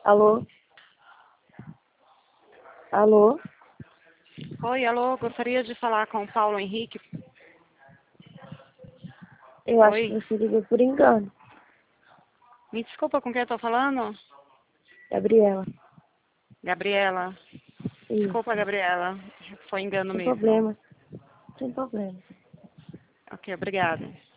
Alô? Alô? Oi, alô, gostaria de falar com o Paulo Henrique. Eu acho que Oi, você ligou por engano. me desculpa, com quem eu tô falando? Gabriela. Gabriela. Desculpa, Isso. Gabriela, foi engano Sem mesmo. problema. Sem problema. Ok, obrigada.